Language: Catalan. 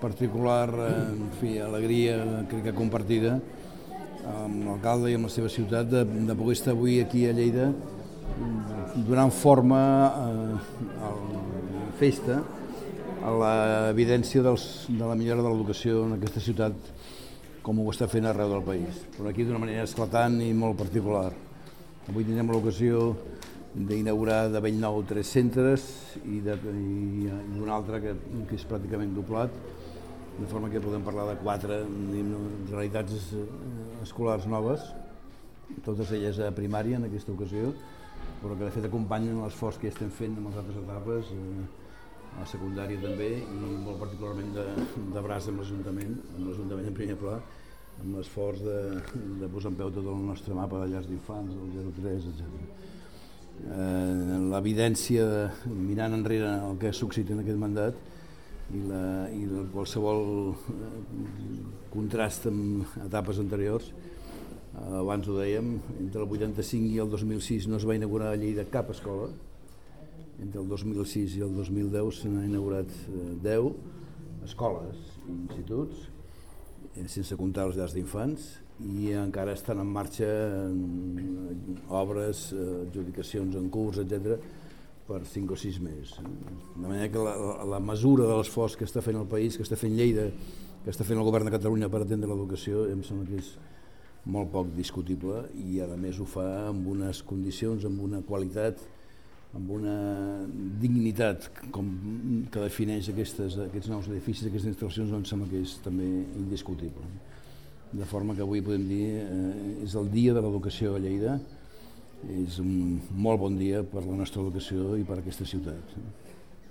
particular, en fi, alegria, crec que compartida amb l'alcalde i amb la seva ciutat de poder estar avui aquí a Lleida donant forma a la festa, a l'evidència de la millora de l'educació en aquesta ciutat com ho està fent arreu del país, però aquí d'una manera esclatant i molt particular. Avui tindrem l'ocasió d'inaugurar de bell nou 3 centres i un altre que és pràcticament doblat, de forma que podem parlar de 4 realitats escolars noves, totes elles a primària en aquesta ocasió, però que de fet acompanyen l'esforç que estem fent en les altres etapes, a la secundària també, i molt particularment de braç amb l'Ajuntament en primer pla, amb l'esforç de posar en peu tot el nostre mapa de llars d'infants, el 0-3, etc. L'evidència, mirant enrere el que ha succeït en aquest mandat, i qualsevol contrast amb etapes anteriors. Abans ho dèiem, entre el 85 i el 2006 no es va inaugurar a Lleida cap escola, entre el 2006 i el 2010 se n'han inaugurat 10 escoles i instituts, sense comptar les llars d'infants, i encara estan en marxa obres, adjudicacions en curs, etc., per 5 o 6 més. De manera que la mesura de l'esforç que està fent el país, que està fent Lleida, que està fent el govern de Catalunya per atendre l'educació, em sembla que és molt poc discutible, i a més ho fa amb unes condicions, amb una qualitat, amb una dignitat que defineix aquests nous edificis, aquestes instal·lacions, em sembla que és també indiscutible. De forma que avui podem dir és el dia de l'educació a Lleida, és un molt bon dia per la nostra educació i per aquesta ciutat.